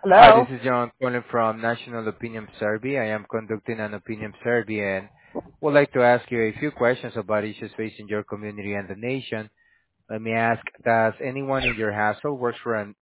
Hi, this Hello? is John calling from National Opinion Survey. I am conducting an opinion survey and would like to ask you a few questions about issues facing your community and the nation. Let me ask, does anyone in your household works for an